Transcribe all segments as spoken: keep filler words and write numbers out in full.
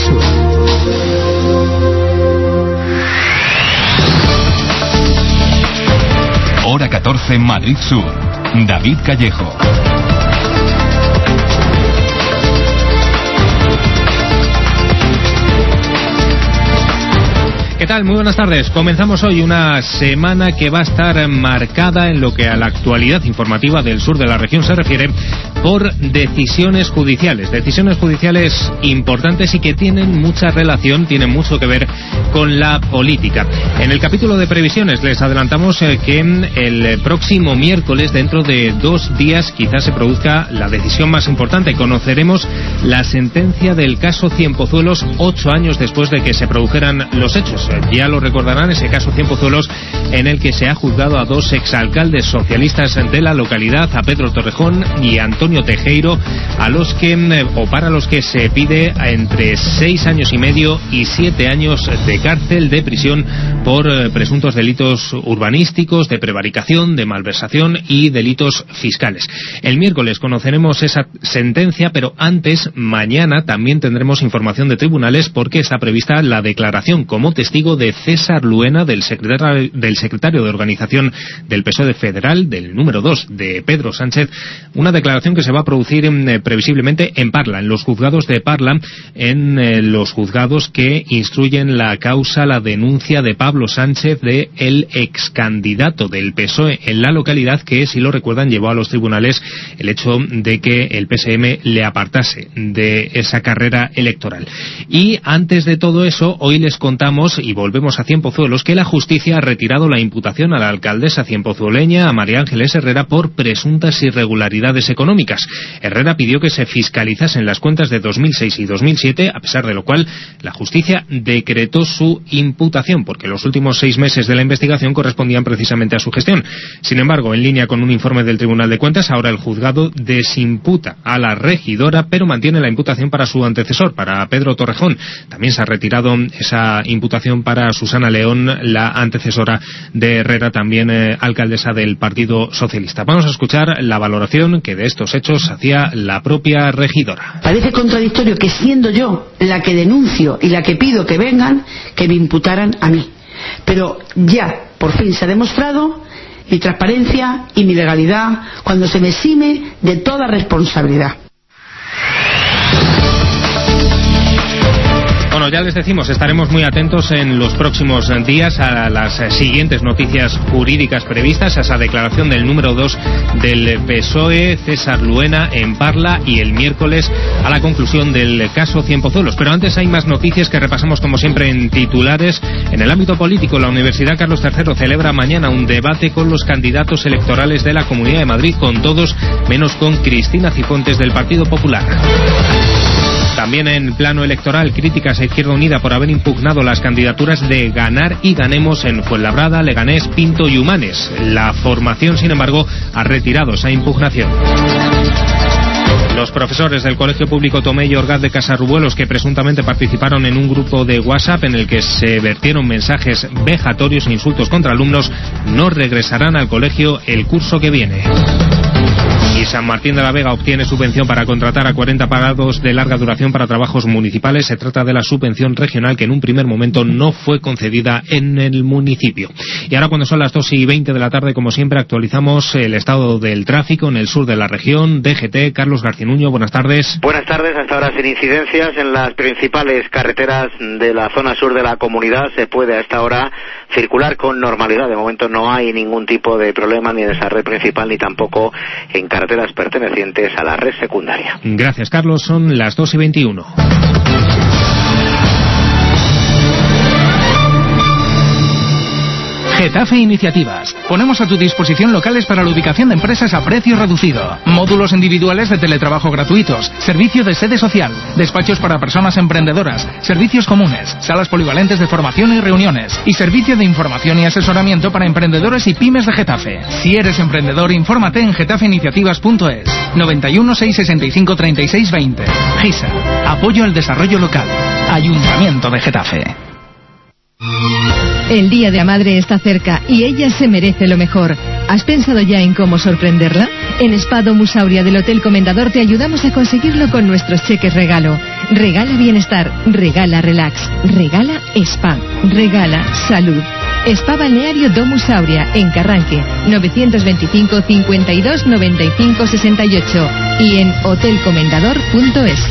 Sur. Hora catorce, Madrid Sur. David Callejo. ¿Qué tal? Muy buenas tardes. Comenzamos hoy una semana que va a estar marcada en lo que a la actualidad informativa del sur de la región se refiere por decisiones judiciales. Decisiones judiciales importantes y que tienen mucha relación, tienen mucho que ver con la política. En el capítulo de previsiones les adelantamos eh, que el próximo miércoles, dentro de dos días, quizás se produzca la decisión más importante. Conoceremos la sentencia del caso Cienpozuelos ocho años después de que se produjeran los hechos. Ya lo recordarán, ese caso Cienpozuelos en el que se ha juzgado a dos exalcaldes socialistas de la localidad, a Pedro Torrejón y a Antonio Tejero, a los que, o para los que se pide entre seis años y medio y siete años de cárcel, de prisión, por presuntos delitos urbanísticos, de prevaricación, de malversación y delitos fiscales. El miércoles conoceremos esa sentencia, pero antes, mañana, también tendremos información de tribunales porque está prevista la declaración como testigo de César Luena, del secretario, del secretario de organización del P S O E federal, del número dos de Pedro Sánchez, una declaración que se va a producir eh, previsiblemente en Parla, en los juzgados de Parla, en eh, los juzgados que instruyen la causa, la denuncia de Pablo Sánchez, de el excandidato del P S O E en la localidad, que, si lo recuerdan, llevó a los tribunales el hecho de que el P S M le apartase de esa carrera electoral. Y antes de todo eso, hoy les contamos, y volvemos a Cienpozuelos, que la justicia ha retirado la imputación a la alcaldesa cienpozueleña, a María Ángeles Herrera, por presuntas irregularidades económicas. Herrera pidió que se fiscalizasen las cuentas de dos mil seis y dos mil siete, a pesar de lo cual la justicia decretó su imputación, porque los últimos seis meses de la investigación correspondían precisamente a su gestión. Sin embargo, en línea con un informe del Tribunal de Cuentas, ahora el juzgado desimputa a la regidora, pero mantiene la imputación para su antecesor, para Pedro Torrejón. También se ha retirado esa imputación para Susana León, la antecesora de Herrera, también eh, alcaldesa del Partido Socialista. Vamos a escuchar la valoración que de estos hechos hacía la propia regidora. Parece contradictorio que, siendo yo la que denuncio y la que pido que vengan, que me imputaran a mí. Pero ya, por fin se ha demostrado mi transparencia y mi legalidad cuando se me exime de toda responsabilidad. Bueno, ya les decimos, estaremos muy atentos en los próximos días a las siguientes noticias jurídicas previstas, a esa declaración del número dos del P S O E, César Luena, en Parla, y el miércoles a la conclusión del caso Cienpozuelos. Pero antes hay más noticias que repasamos, como siempre, en titulares. En el ámbito político, la Universidad Carlos tercero celebra mañana un debate con los candidatos electorales de la Comunidad de Madrid, con todos menos con Cristina Cifuentes del Partido Popular. También en plano electoral, críticas a Izquierda Unida por haber impugnado las candidaturas de Ganar y Ganemos en Fuenlabrada, Leganés, Pinto y Humanes. La formación, sin embargo, ha retirado esa impugnación. Los profesores del Colegio Público Tomé y Orgaz de Casarrubuelos, que presuntamente participaron en un grupo de WhatsApp en el que se vertieron mensajes vejatorios e insultos contra alumnos, no regresarán al colegio el curso que viene. Y San Martín de la Vega obtiene subvención para contratar a cuarenta parados de larga duración para trabajos municipales. Se trata de la subvención regional que en un primer momento no fue concedida en el municipio. Y ahora, cuando son las dos y veinte de la tarde, como siempre, actualizamos el estado del tráfico en el sur de la región. D G T, Carlos Garcinuño, buenas tardes. Buenas tardes, hasta ahora sin incidencias en las principales carreteras de la zona sur de la comunidad. Se puede a esta hora circular con normalidad. De momento no hay ningún tipo de problema ni en esa red principal ni tampoco en carreteras pertenecientes a la red secundaria. Gracias, Carlos. Son las dos y veintiuno. Getafe Iniciativas. Ponemos a tu disposición locales para la ubicación de empresas a precio reducido. Módulos individuales de teletrabajo gratuitos. Servicio de sede social. Despachos para personas emprendedoras. Servicios comunes. Salas polivalentes de formación y reuniones. Y servicio de información y asesoramiento para emprendedores y pymes de Getafe. Si eres emprendedor, infórmate en getafe iniciativas punto es. noventa y uno, seiscientos sesenta y cinco, treinta y seis, veinte. GISA. Apoyo al desarrollo local. Ayuntamiento de Getafe. El Día de la Madre está cerca y ella se merece lo mejor. ¿Has pensado ya en cómo sorprenderla? En Spa Domusauria del Hotel Comendador te ayudamos a conseguirlo con nuestros cheques regalo. Regala bienestar, regala relax, regala spa, regala salud. Spa Balneario Domusauria en Carranque, novecientos veinticinco, cincuenta y dos, noventa y cinco, sesenta y ocho y en hotel comendador punto es.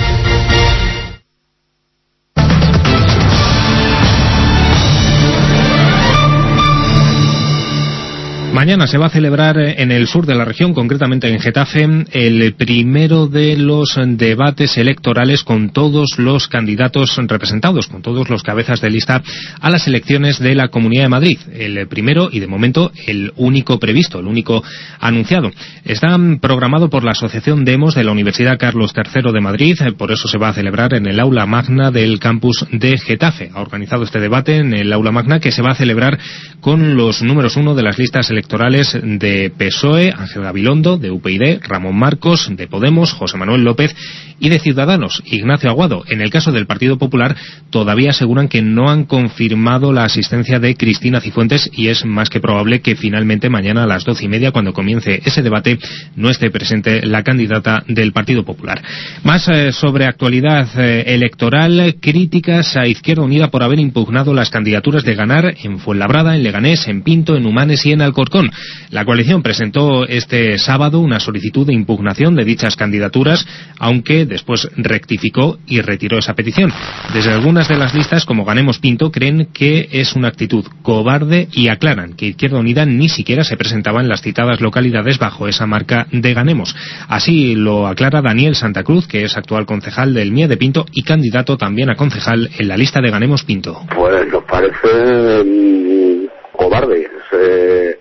Mañana se va a celebrar en el sur de la región, concretamente en Getafe, el primero de los debates electorales con todos los candidatos representados, con todos los cabezas de lista a las elecciones de la Comunidad de Madrid. El primero y, de momento, el único previsto, el único anunciado. Está programado por la Asociación Demos de la Universidad Carlos tercero de Madrid, por eso se va a celebrar en el aula magna del campus de Getafe. Ha organizado este debate en el aula magna, que se va a celebrar con los números uno de las listas electorales electorales de P S O E, Ángel Gabilondo, de U P y D, Ramón Marcos, de Podemos, José Manuel López, y de Ciudadanos, Ignacio Aguado. En el caso del Partido Popular, todavía aseguran que no han confirmado la asistencia de Cristina Cifuentes, y es más que probable que finalmente mañana a las doce y media, cuando comience ese debate, no esté presente la candidata del Partido Popular. Más eh, sobre actualidad eh, electoral, críticas a Izquierda Unida por haber impugnado las candidaturas de Ganar en Fuenlabrada, en Leganés, en Pinto, en Humanes y en Alcorcón. La coalición presentó este sábado una solicitud de impugnación de dichas candidaturas, aunque después rectificó y retiró esa petición. Desde algunas de las listas, como Ganemos Pinto, creen que es una actitud cobarde y aclaran que Izquierda Unida ni siquiera se presentaba en las citadas localidades bajo esa marca de Ganemos. Así lo aclara Daniel Santa Cruz, que es actual concejal del M I E de Pinto y candidato también a concejal en la lista de Ganemos Pinto. Pues nos parece mmm, cobarde. Eh...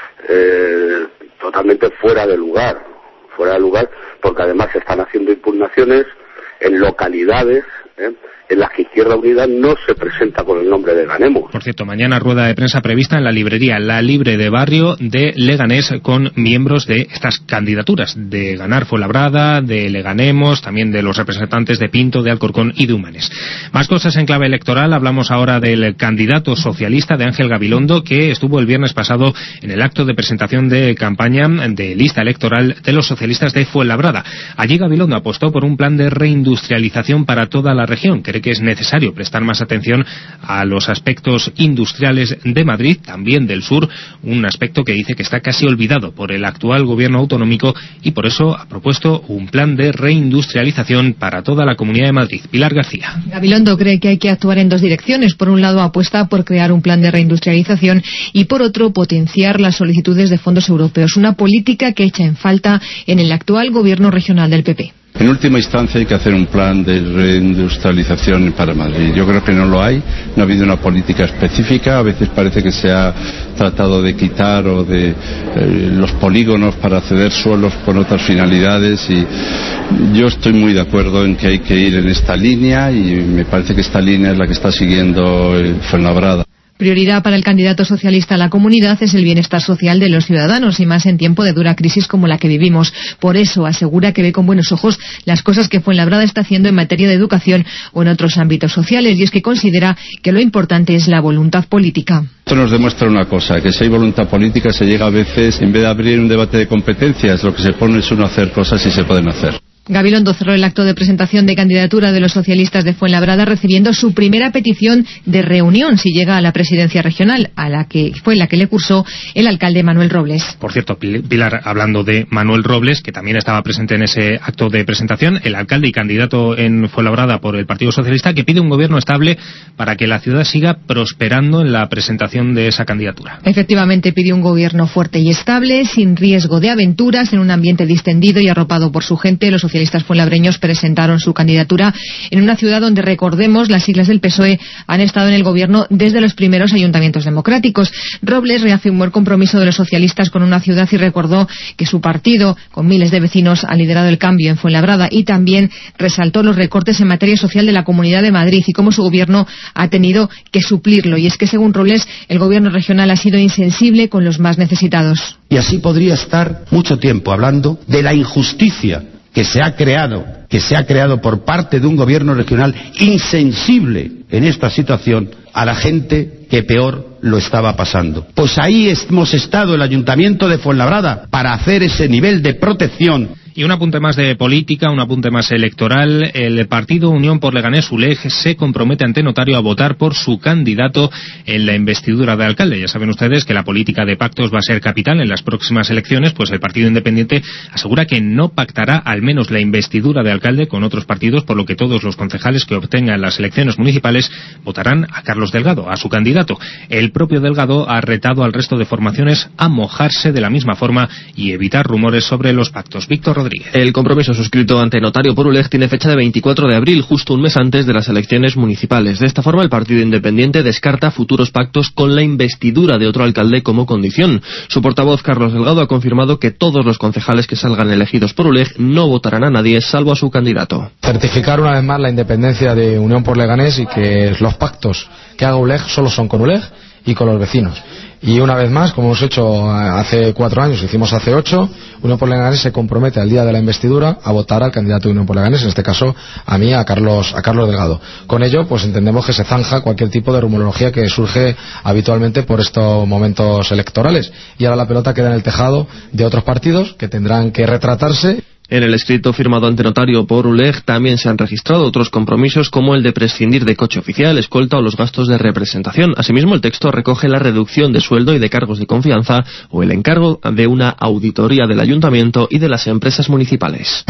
Eh, totalmente fuera de lugar, fuera de lugar, porque además se están haciendo impugnaciones en localidades ¿eh? en las que Izquierda Unida no se presenta con el nombre de Ganemos. Por cierto, mañana rueda de prensa prevista en la librería La Libre de Barrio de Leganés con miembros de estas candidaturas, de Ganar Fuenlabrada, de Leganemos, también de los representantes de Pinto, de Alcorcón y de Humanes. Más cosas en clave electoral. Hablamos ahora del candidato socialista de Ángel Gabilondo, que estuvo el viernes pasado en el acto de presentación de campaña de lista electoral de los socialistas de Fuenlabrada. Allí Gabilondo apostó por un plan de reindustrialización para toda la región. Cree que es necesario prestar más atención a los aspectos industriales de Madrid, también del sur, un aspecto que dice que está casi olvidado por el actual gobierno autonómico, y por eso ha propuesto un plan de reindustrialización para toda la Comunidad de Madrid. Pilar García. Gabilondo cree que hay que actuar en dos direcciones. Por un lado, apuesta por crear un plan de reindustrialización y, por otro, potenciar las solicitudes de fondos europeos, una política que echa en falta en el actual gobierno regional del P P. En última instancia hay que hacer un plan de reindustrialización para Madrid. Yo creo que no lo hay, no ha habido una política específica. A veces parece que se ha tratado de quitar o de eh, los polígonos para ceder suelos con otras finalidades, y yo estoy muy de acuerdo en que hay que ir en esta línea, y me parece que esta línea es la que está siguiendo el Fuenlabrada. Prioridad para el candidato socialista a la comunidad es el bienestar social de los ciudadanos, y más en tiempo de dura crisis como la que vivimos. Por eso asegura que ve con buenos ojos las cosas que Fuenlabrada está haciendo en materia de educación o en otros ámbitos sociales, y es que considera que lo importante es la voluntad política. Esto nos demuestra una cosa, que si hay voluntad política se llega a veces, en vez de abrir un debate de competencias, lo que se pone es uno a hacer cosas y se pueden hacer. Gabilondo cerró el acto de presentación de candidatura de los socialistas de Fuenlabrada recibiendo su primera petición de reunión si llega a la presidencia regional, a la que fue la que le cursó el alcalde Manuel Robles. Por cierto, Pilar, hablando de Manuel Robles, que también estaba presente en ese acto de presentación, el alcalde y candidato en Fuenlabrada por el Partido Socialista, que pide un gobierno estable para que la ciudad siga prosperando en la presentación de esa candidatura. Efectivamente, pidió un gobierno fuerte y estable, sin riesgo de aventuras, en un ambiente distendido y arropado por su gente. Los socialistas fuenlabreños presentaron su candidatura en una ciudad donde, recordemos, las siglas del P S O E han estado en el gobierno desde los primeros ayuntamientos democráticos. Robles reafirmó el compromiso de los socialistas con una ciudad y recordó que su partido, con miles de vecinos, ha liderado el cambio en Fuenlabrada, y también resaltó los recortes en materia social de la Comunidad de Madrid y cómo su gobierno ha tenido que suplirlo. Y es que, según Robles, el gobierno regional ha sido insensible con los más necesitados. Y así podría estar mucho tiempo hablando de la injusticia que se ha creado, que se ha creado por parte de un gobierno regional insensible en esta situación a la gente que peor lo estaba pasando. Pues ahí hemos estado, el Ayuntamiento de Fuenlabrada, para hacer ese nivel de protección. Y un apunte más de política, un apunte más electoral. El partido Unión por Leganés, U L E G, se compromete ante notario a votar por su candidato en la investidura de alcalde. Ya saben ustedes que la política de pactos va a ser capital en las próximas elecciones, pues el partido independiente asegura que no pactará al menos la investidura de alcalde con otros partidos, por lo que todos los concejales que obtengan las elecciones municipales votarán a Carlos Delgado, a su candidato. El propio Delgado ha retado al resto de formaciones a mojarse de la misma forma y evitar rumores sobre los pactos. Víctor Rodríguez. El compromiso suscrito ante notario por U L E G tiene fecha de veinticuatro de abril, justo un mes antes de las elecciones municipales. De esta forma, el partido independiente descarta futuros pactos con la investidura de otro alcalde como condición. Su portavoz, Carlos Delgado, ha confirmado que todos los concejales que salgan elegidos por U L E G no votarán a nadie salvo a su candidato. Certificar una vez más la independencia de Unión por Leganés y que los pactos que haga U L E G solo son con U L E G y con los vecinos. Y una vez más, como hemos hecho hace cuatro años, hicimos hace ocho, Unión por Leganés se compromete al día de la investidura a votar al candidato de Unión por Leganés, en este caso a mí, a Carlos, a Carlos Delgado. Con ello, pues entendemos que se zanja cualquier tipo de rumorología que surge habitualmente por estos momentos electorales. Y ahora la pelota queda en el tejado de otros partidos que tendrán que retratarse. En el escrito firmado ante notario por U L E G también se han registrado otros compromisos como el de prescindir de coche oficial, escolta o los gastos de representación. Asimismo, el texto recoge la reducción de sueldo y de cargos de confianza o el encargo de una auditoría del ayuntamiento y de las empresas municipales.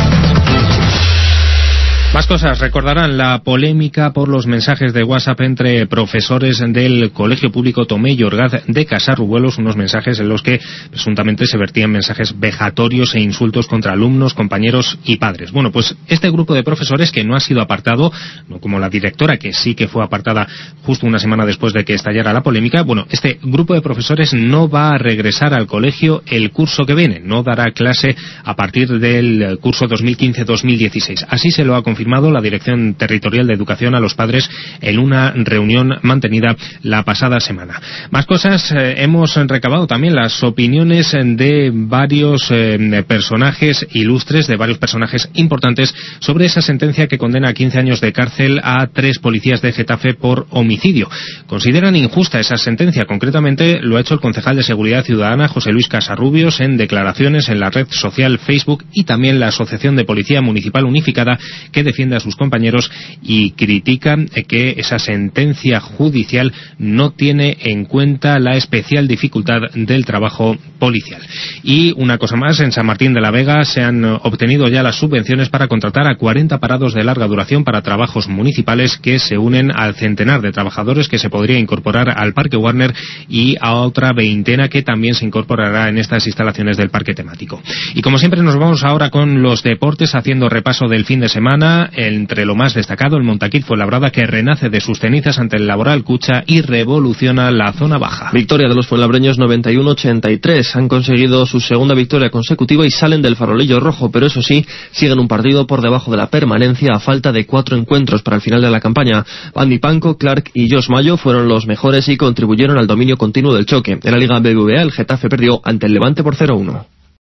Más cosas. Recordarán la polémica por los mensajes de WhatsApp entre profesores del Colegio Público Tomé y Orgaz de Casarrubuelos, unos mensajes en los que presuntamente se vertían mensajes vejatorios e insultos contra alumnos, compañeros y padres. Bueno, pues este grupo de profesores, que no ha sido apartado, no como la directora, que sí que fue apartada justo una semana después de que estallara la polémica, bueno, este grupo de profesores no va a regresar al colegio el curso que viene, no dará clase a partir del curso dos mil quince dos mil dieciséis. Así se lo ha confirmado la Dirección Territorial de Educación a los padres en una reunión mantenida la pasada semana. Más cosas. Eh, hemos recabado también las opiniones de varios eh, personajes ilustres, de varios personajes importantes, sobre esa sentencia que condena a quince años de cárcel a tres policías de Getafe por homicidio. Consideran injusta esa sentencia. Concretamente lo ha hecho el concejal de Seguridad Ciudadana, José Luis Casarrubios, en declaraciones en la red social Facebook, y también la Asociación de Policía Municipal Unificada, que defiende a sus compañeros y critica que esa sentencia judicial no tiene en cuenta la especial dificultad del trabajo policial. Y una cosa más, en San Martín de la Vega se han obtenido ya las subvenciones para contratar a cuarenta parados de larga duración para trabajos municipales, que se unen al centenar de trabajadores que se podría incorporar al Parque Warner y a otra veintena que también se incorporará en estas instalaciones del parque temático. Y como siempre nos vamos ahora con los deportes, haciendo repaso del fin de semana. Entre lo más destacado, el Montaquit Fuenlabrada, que renace de sus cenizas ante el Laboral Cucha y revoluciona la zona baja. Victoria de los fuenlabreños noventa y uno ochenta y tres. Han conseguido su segunda victoria consecutiva y salen del farolillo rojo, pero eso sí, siguen un partido por debajo de la permanencia a falta de cuatro encuentros para el final de la campaña. Andy Panko, Clark y Josh Mayo fueron los mejores y contribuyeron al dominio continuo del choque. En la Liga B B V A, el Getafe perdió ante el Levante por cero uno.